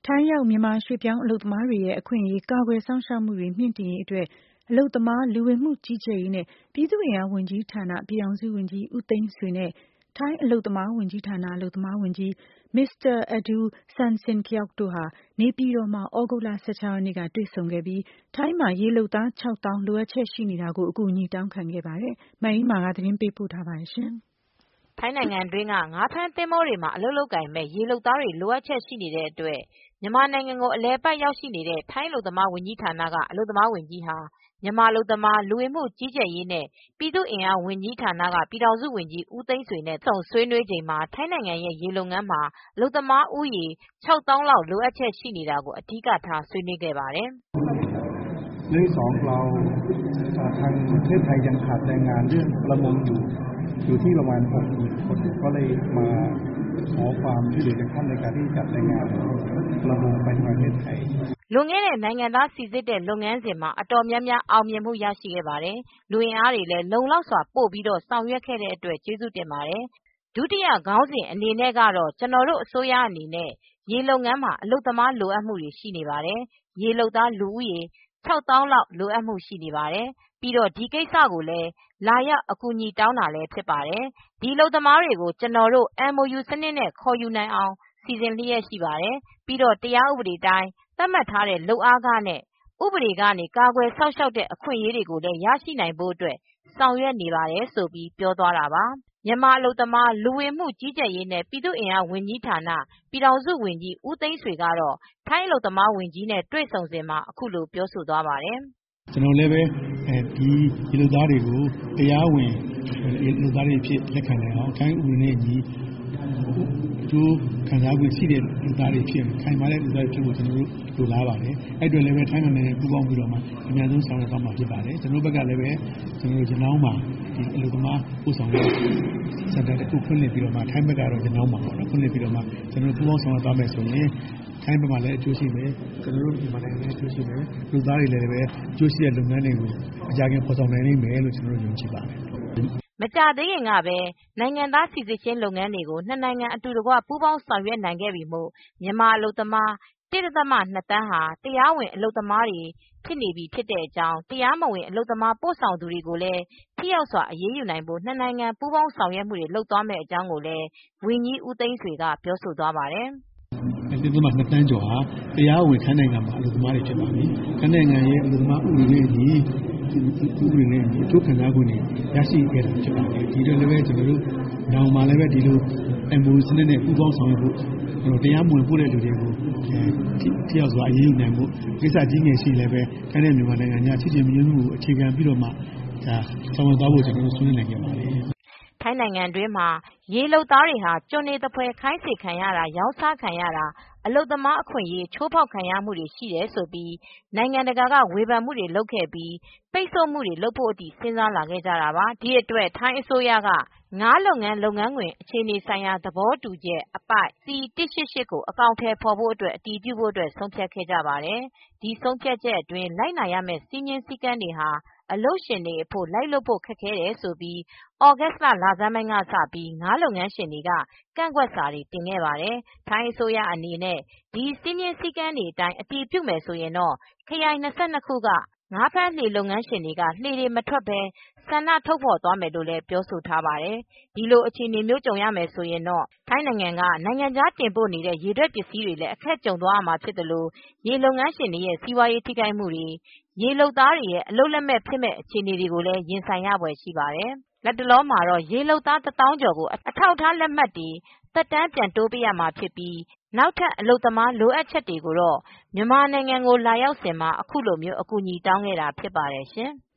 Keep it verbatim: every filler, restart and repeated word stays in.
ထိုင်းရောက်မြန်မာရွှေ့ပြောင်းအလုပ်သမားတွေရဲ့အခွင့်အရေးကာကွယ်စောင့်ရှောက်မှုတွေမြင့်တင်ရေးအတွက်အလုပ်သမားလူဝင်မှုကြီးကြပ်ရေးနဲ့ပြည်သူ့အင်အားဝန်ကြီးဌာနပြည်ထောင်စုဝန်ကြီးဦးသိန်းဆွေနဲ့ထိုင်းအလုပ်သမားဝန်ကြီးဌာနအလုပ်သမားဝန်ကြီး Mr. Adul Sansingkhaok တို့ဟာနေပြည်တော်မှာဩဂုတ်လ၁၆ရက်နေ့ကတွေ့ဆုံခဲ့ပြီးထိုင်းမှာရေလုပ်သားခြောက်သောင်းလိုအပ်ချက်ရှိနေတာကိုအကူအညီတောင်းခံခဲ့ပါတယ်။မအေးမာကသတင်းပေးပို့ထားပါတယ်ရှင်။ထိုင်းနိုင်ငံတွင်းကငါးဖမ်းသင်္ဘောတွေမှာအလုပ်လုပ်ကိုင်မဲ့ရေလုပ်သားတွေလိုအပ်ချက်ရှိနေတဲ့အတွက်မြန်မာနိုင်ငံကိုအလည်အပတ်ရောက်ရှိနေတဲ့ထိုင်းအလုပ်သမားဝန်ကြီးဌာနကအလုပ်သမားဝန်ကြီးဟာမြန်မာအလုပ်သမားလူဝင်မှုကြီးကြပ်ရေးနဲ့ပြည်သူ့အင်အားဝန်ကြီးဌာနကပြည်ထောင်စုဝန်ကြီးဦးသိန်းဆွေနဲ့ဆုံဆွေးနွေးချိန်မှာထိုင်းနိုင်ငံရဲ့ရေလုပ်ငန်းမှာအလုပ်သမားဦးရေခြောက်သောင်းလောက်လိုအပ်ချက်ရှိနေတာကိုအဓိကထားဆွေးနွေးခဲ့ပါတယ်။เรื่องสองเราทางประเทศไทยยังขาดแรงงานเรื่องประมงอยู่อยู่ที่ประมาณหกหมื่นคนก็เลยมาขอความช่วยเหลือจากท่านในการที่จัดแรงงานประมงไปในประเทศไทยလွန်ခဲ့တဲ့နိုင်ငံသားစီစစ်တဲ့လုပ်ငန်းစဉ်မှာအတော်များများအောင်မြင်မှုရရှိခဲ့ပါတယ်။လူအင်အားတွေလည်းလုံလောက်စွာပို့ပြီးတော့ဆောင်ရွက်ခဲ့တဲ့အတွက်ကျေးဇူးတင်ပါတယ်။ဒုတိယခေါင်းစဉ်အနေနဲ့ကတော့ကျွန်တော်တို့အစိုးရအနေနဲ့ရေလုပ်ငန်းမှာအလုပ်သမားလိုအပ်မှုတွေရှိနေပါတယ်။ရေလုပ်သားလူဦးရေခြောက်သောင်းလောက်လိုအပ်မှုရှိနေပါတယ်။ပြီးတော့ဒီကိစ္စကိုလည်းလာရောက်အကူအညီတောင်းတာလည်းဖြစ်ပါတယ်။ဒီအလုပ်သမားတွေကိုကျွန်တော်တို့ M O U စနစ်နဲ့ခေါ်ယူနိုင်အောင်စီစဉ်လျက်ရှိပါတယ်။ပြီးတော့တရားဥပဒေတိုင်းသတ်မှတ်ထားတဲ့လုပ်အားခနဲ့ဥပဒေကနေကာကွယ်စောင့်ရှောက်တဲ့အခွင့်အရေးတွေကိုလည်းရရှိနိုင်ဖို့အတွက်ဆောင်ရွက်နေပါတယ်ဆိုပြီးပြောသွားတာပါ။မြန်မာအလုပ်သမားလူဝင်မှုကြီးကြပ်ရေးနဲ့ပြည်သူ့အင်အားဝန်ကြီးဌာနပြည်ထောင်စုဝန်ကြီးဦးသိန်းဆွေကတော့ထိုင်းအလုပ်သမားဝန်ကြီးနဲ့တွေ့ဆုံစဉ်မှာအခုလိုပြောဆိုသွားပါတယ်။ကျွန်တော်လည်းပဲဒီဒီလူသားတွေကိုတရားဝင်လူသားတွေဖြစ်လက်ခံနိုင်အောင်ထိုင်းဥပဒေနဲ့ညီကျိုးခံစား권ရှိတဲ့လူသားတွေဖြစ်ခိုင်မာတဲ့လူသားတွေဖြစ်ဖို့ကျွန်တော်တို့လိုလားပါတယ်။အဲ့အတွက်လည်းပဲထိုင်းနိုင်ငံနဲ့ပူးပေါင်းပြီးတော့မှအများဆုံးဆောင်ရွက်သွားမှာဖြစ်ပါတယ်။ကျွန်တော်တို့ဘက်ကလည်းပဲကျွန်တော်တို့ကျွန်တော်မှာဒီအလုပ်သမားပို့ဆောင်ရေးစင်တာတစ်ခုဖွင့်လှစ်ပြီးတော့မှထိုင်းဘက်ကတော့ကျွန်တော်မှာပေါ့နော်ဖွင့်လှစ်ပြီးတော့မှကျွန်တော်တို့ပူးပေါင်းဆောင်ရွက်သွားမယ်ဆိုရင်ထိုင်းဘက်မှာလည်းအကျိုးရှိမယ်ကျွန်တော်တို့ဒီမှာနိုင်ငံလည်းအကျိုးရှိမယ်လူသားတွေလည်းပဲအကျိုးရှိတဲ့လုပ်ငန်းတွေကိုအကြမ်းဖော်ဆောင်နိုင်နိုင်မယ်လို့ကျွန်တော်တို့ယုံကြည်ပါတယ်မကြသေးခင်ကပဲနိုင်ငံသားစီစစ်ခြင်းလုပ်ငန်းတွေကိုနှစ်နိုင်ငံအတူတကွပူးပေါင်းဆောင်ရွက်နိုင်ခဲ့ပြီမို့မြန်မာအလုပ်သမား တစ်ဒသမ နှစ်သန်းဟာတရားဝင်အလုပ်သမားတွေဖြစ်နေပြီဖြစ်တဲ့အကြောင်းတရားမဝင်အလုပ်သမားပို့ဆောင်သူတွေကိုလည်းထိရောက်စွာအရေးယူနိုင်ဖို့နှစ်နိုင်ငံပူးပေါင်းဆောင်ရွက်မှုတွေလုပ်သွားမယ့်အကြောင်းကိုလည်းဝန်ကြီးဦးသိန်းဆွေကပြောဆိုသွားပါတယ်။တစ်ဒသမ နှစ်သန်းကျော်ဟာတရားဝင်ထိုင်းနိုင်ငံမှာအလုပ်သမားတွေဖြစ်ပါပြီ။ထိုင်းနိုင်ငံရဲ့အလုပ်သမားဥပဒေနဲ့အညီဥပဒေနဲ့အကျိုးခံစား권တွေရရှိခဲ့တာဖြစ်ပါတယ်။ဒီတော့လည်းပဲကျွန်တော်တို့နောင်မှာလည်းပဲဒီလို M O U စနစ်နဲ့ပူးပေါင်းဆောင်ရွက်ဖို့တရားမဝင်ပို့တဲ့လူတွေကိုထိရောက်စွာအရေးယူနိုင်ဖို့ကိစ္စကြီးငယ်ရှိလည်းပဲထိုင်းနဲ့မြန်မာနိုင်ငံညာချစ်ချင်မြတ်မှုကိုအခြေခံပြီးတော့မှဒါဆောင်ရွက်သွားဖို့ကျွန်တော်တို့ဆွေးနွေးနိုင်ခဲ့ပါတယ်။ထိုင်းနိုင်ငံတွင်းမှာရေလုပ်သားတွေဟာကျွန်နေသဖွယ်ခိုင်းစေခံရတာရောင်းစားခံရတာအလုပ်သမားအခွင့်အရေးချိုးဖောက်ခံရမှုတွေရှိတယ်ဆိုပြီးနိုင်ငံတကာကဝေဖန်မှုတွေလုပ်ခဲ့ပြီးပိတ်ဆို့မှုတွေလုပ်ဖို့အထိစဉ်းစားလာခဲ့ကြတာပါဒီအတွက်ထိုင်းအစိုးရကငါးလုပ်ငန်းလုပ်ငန်းခွင်အခြေအနေဆိုင်ရာသဘောတူချက်အပိုက် C ၁၈၈ကိုအကောင့်ထဲဖော်ဖို့အတွက်အတည်ပြုဖို့အတွက်ဆုံးဖြတ်ခဲ့ကြပါတယ်ဒီဆုံးဖြတ်ချက်အတွင်းလိုက်နာရမယ့်စည်းမျဉ်းစည်းကမ်းတွေဟာအလုပ်ရှင်တွေအဖို့လိုက်လုပ်ဖို့ခက်ခဲတယ်ဆိုပြီးဩဂတ်လလဆန်းပိုင်းကစပြီးငါးလုပ်ငန်းရှင်တွေကကန့်ကွက်စာတွေတင်ခဲ့ပါတယ်ထိုင်းအစိုးရအနေနဲ့ဒီစည်းမျဉ်းစည်းကမ်းတွေအတိုင်းအတည်ပြုမယ်ဆိုရင်တော့ခရိုင်၂၂ခုကငါးဖမ်းလှေလုပ်ငန်းရှင်တွေကလှေတွေမထွက်ပဲဆန္ဒထုတ်ဖော်သွားမယ်လို့လည်းပြောဆိုထားပါတယ်ဒီလိုအခြေအနေမျိုးကြုံရမယ်ဆိုရင်တော့ထိုင်းနိုင်ငံကနိုင်ငံခြားတင်ပို့နေတဲ့ရေထွက်ပစ္စည်းတွေလည်းအခက်ကြုံသွားရမှာဖြစ်တယ်လို့ရေလုပ်ငန်းရှင်တွေရဲ့စီးပွားရေးထိခိုက်မှုတွေရေလုပ်သားတွေရဲ့အလုပ်လက်မဲ့ဖြစ်မဲ့အခြေအနေတွေကိုလည်းရင်ဆိုင်ရဖွယ်ရှိပါတယ်လက်တလောမှာတော့ရေလုပ်သားတစ်သောင်းကျော်ကိုအထောက်အထားလက်မှတ်တွေသက်တမ်းပြန်တိုးပေးရမှာဖြစ်ပြီးနောက်ထပ်အလုပ်သမားလိုအပ်ချက်တွေကိုတော့မြန်မာနိုင်ငံကိုလာရောက်စဉ်မှာအခုလိုမျိုးအကူအညီတောင်းခဲ့တာဖြစ်ပါတယ်ရှင်။